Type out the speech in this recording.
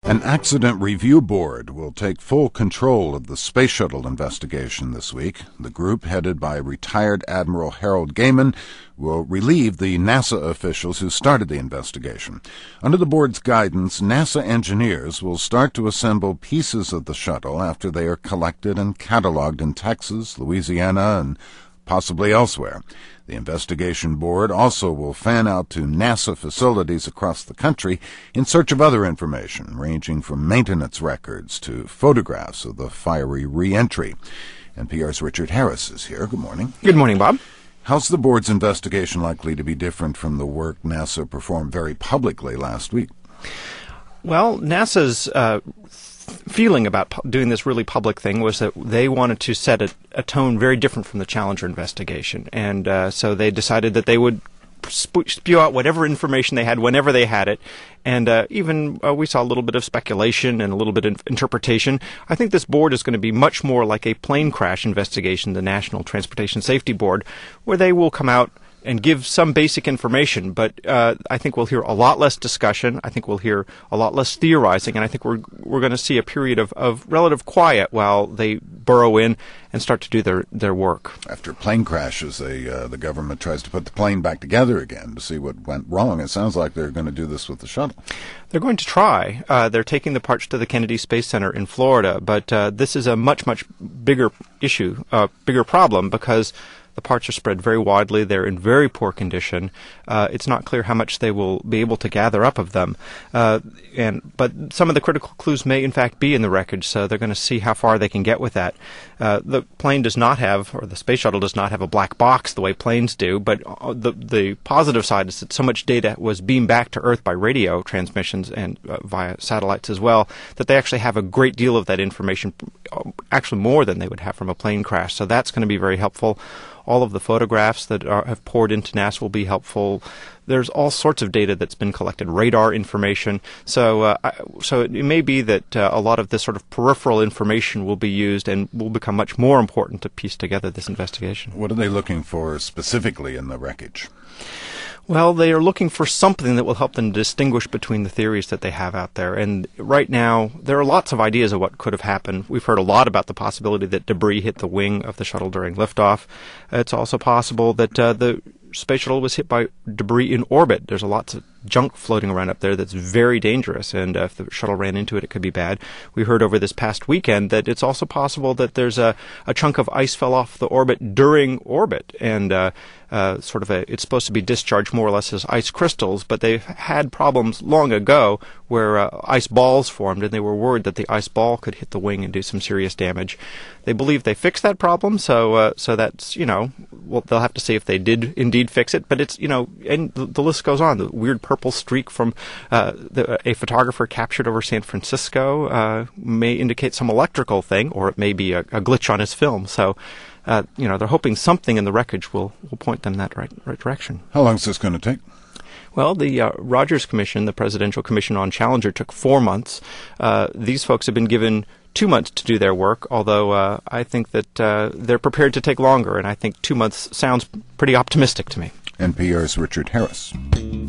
An accident review board will take full control of the Space Shuttle investigation this week. The group, headed by retired Admiral Harold Gehman, will relieve the NASA officials who started the investigation. Under the board's guidance, NASA engineers will start to assemble pieces of the shuttle after they are collected and cataloged in Texas, Louisiana, and possibly elsewhere. The investigation board also will fan out to NASA facilities across the country in search of other information, ranging from maintenance records to photographs of the fiery re-entry. NPR's Richard Harris is here. Good morning. Good morning, Bob. How's the board's investigation likely to be different from the work NASA performed very publicly last week? Well, NASA's feeling about doing this really public thing was that they wanted to set a tone very different from the Challenger investigation. And so they decided that they would spew out whatever information they had whenever they had it. And even we saw a little bit of speculation and a little bit of interpretation. I think this board is going to be much more like a plane crash investigation, the National Transportation Safety Board, where they will come out and give some basic information, but I think we'll hear a lot less discussion. I think we'll hear a lot less theorizing, and I think we're going to see a period of relative quiet while they burrow in and start to do their work. After plane crashes, the government tries to put the plane back together again to see what went wrong. It sounds like they're going to do this with the shuttle. They're going to try. They're taking the parts to the Kennedy Space Center in Florida, but this is a much, much bigger issue, bigger problem, because the parts are spread very widely. They're in very poor condition. It's not clear how much they will be able to gather up of them. But some of the critical clues may, in fact, be in the wreckage, so they're going to see how far they can get with that. The plane does not have, or the space shuttle does not have a black box the way planes do, but the positive side is that so much data was beamed back to Earth by radio transmissions and via satellites as well, that they actually have a great deal of that information, actually more than they would have from a plane crash. So that's going to be very helpful. All of the photographs that have poured into NASA will be helpful. There's all sorts of data that's been collected, radar information. So it may be that a lot of this sort of peripheral information will be used and will become much more important to piece together this investigation. What are they looking for specifically in the wreckage? Well, they are looking for something that will help them distinguish between the theories that they have out there. And right now, there are lots of ideas of what could have happened. We've heard a lot about the possibility that debris hit the wing of the shuttle during liftoff. It's also possible that the space shuttle was hit by debris in orbit. There's lots of junk floating around up there that's very dangerous, and if the shuttle ran into it, it could be bad. We heard over this past weekend that it's also possible that there's a chunk of ice fell off the orbit during orbit, and it's supposed to be discharged more or less as ice crystals, but they've had problems long ago where ice balls formed, and they were worried that the ice ball could hit the wing and do some serious damage. They believe they fixed that problem, so that's, well, they'll have to see if they did indeed fix it, but it's, and the list goes on. The weird purple streak from a photographer captured over San Francisco may indicate some electrical thing, or it may be a glitch on his film. So, they're hoping something in the wreckage will point them in that right direction. How long is this going to take? Well, the Rogers Commission, the Presidential Commission on Challenger, took 4 months. These folks have been given 2 months to do their work, although I think that they're prepared to take longer, and I think 2 months sounds pretty optimistic to me. NPR's Richard Harris.